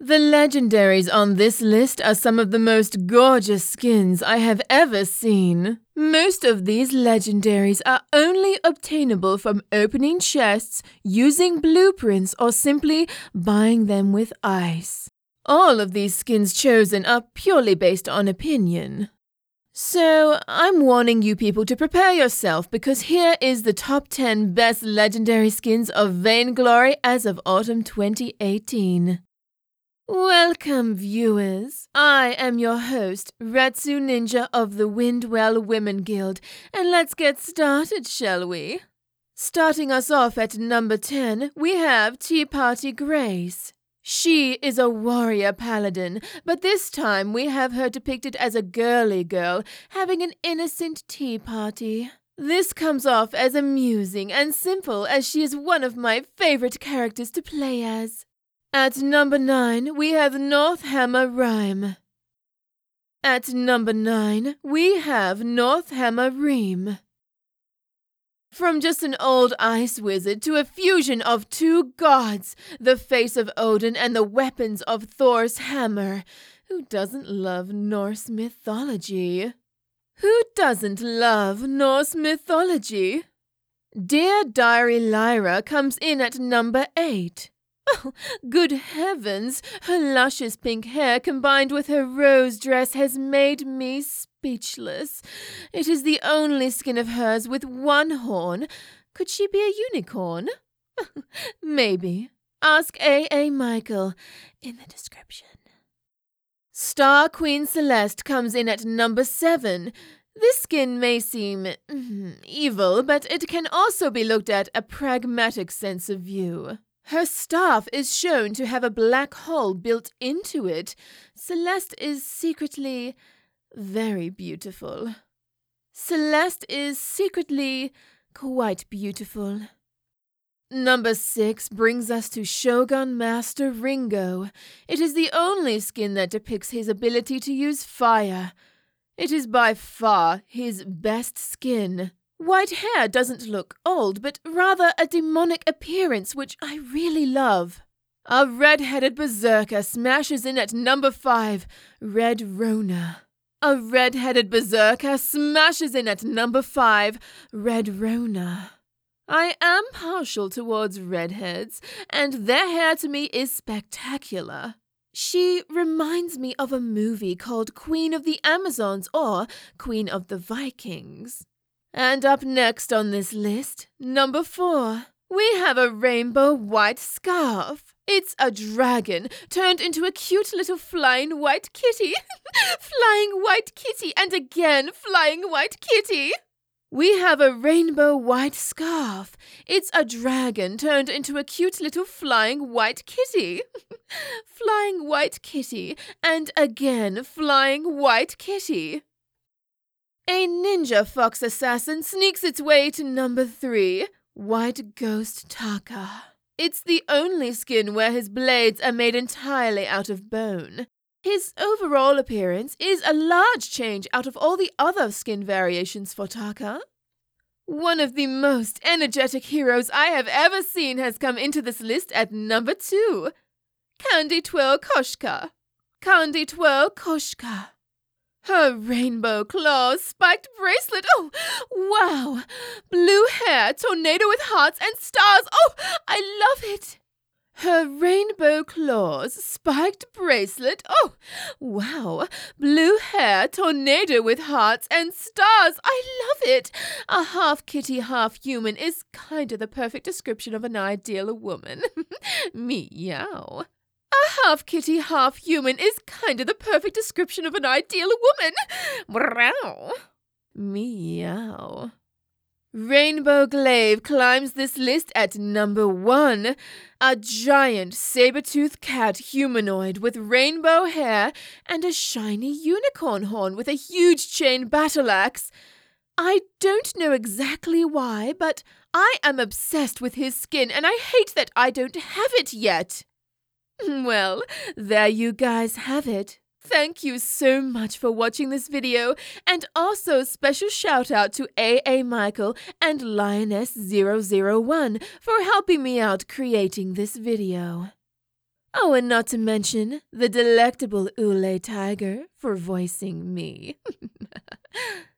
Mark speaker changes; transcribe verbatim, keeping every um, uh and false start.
Speaker 1: The legendaries on this list are some of the most gorgeous skins I have ever seen. Most of these legendaries are only obtainable from opening chests, using blueprints, or simply buying them with ice. All of these skins chosen are purely based on opinion. So, I'm warning you people to prepare yourself, because here is the top ten best legendary skins of Vainglory as of autumn twenty eighteen. Welcome, viewers. I am your host, Retsu Ninja of the Windwell Women Guild, and let's get started, shall we? Starting us off at number ten, we have Tea Party Grace. She is a warrior paladin, but this time we have her depicted as a girly girl having an innocent tea party. This comes off as amusing and simple, as she is one of my favorite characters to play as. At number nine, we have Northhammer Rhyme. At number nine, we have Northhammer Ream. From just an old ice wizard to a fusion of two gods, the face of Odin and the weapons of Thor's hammer. Who doesn't love Norse mythology? Who doesn't love Norse mythology? Dear Diary Lyra comes in at number eight. Oh, good heavens! Her luscious pink hair combined with her rose dress has made me speechless. It is the only skin of hers with one horn. Could she be a unicorn? Maybe. Ask A A Michael in the description. Star Queen Celeste comes in at number seven. This skin may seem mm, evil, but it can also be looked at a pragmatic sense of view. Her staff is shown to have a black hole built into it. Celeste is secretly very beautiful. Celeste is secretly quite beautiful. Number six brings us to Shogun Master Ringo. It is the only skin that depicts his ability to use fire. It is by far his best skin. White hair doesn't look old, but rather a demonic appearance, which I really love. A red-headed berserker smashes in at number five, Red Rona. A red-headed berserker smashes in at number five, Red Rona. I am partial towards redheads, and their hair to me is spectacular. She reminds me of a movie called Queen of the Amazons or Queen of the Vikings. And up next on this list, number four, we have a rainbow white scarf. It's a dragon turned into a cute little flying white kitty. Flying white kitty and again flying white kitty. We have a rainbow white scarf. It's a dragon turned into a cute little flying white kitty. Flying white kitty and again flying white kitty. A ninja fox assassin sneaks its way to number three, White Ghost Taka. It's the only skin where his blades are made entirely out of bone. His overall appearance is a large change out of all the other skin variations for Taka. One of the most energetic heroes I have ever seen has come into this list at number two, Candy Twirl Koshka. Candy Twirl Koshka. Her rainbow claws, spiked bracelet, oh, wow! Blue hair, tornado with hearts and stars, oh, I love it! Her rainbow claws, spiked bracelet, oh, wow! Blue hair, tornado with hearts and stars, I love it! A half kitty, half human is kinda the perfect description of an ideal woman. Meow. A half-kitty, half-human is kind of the perfect description of an ideal woman. Meow. Meow. Rainbow Glaive climbs this list at number one. A giant saber-toothed cat humanoid with rainbow hair and a shiny unicorn horn with a huge chain battle axe. I don't know exactly why, but I am obsessed with his skin, and I hate that I don't have it yet. Well, there you guys have it. Thank you so much for watching this video, and also special shout out to A A Michael and Lioness zero zero one for helping me out creating this video. Oh, and not to mention the delectable Ule Tiger for voicing me.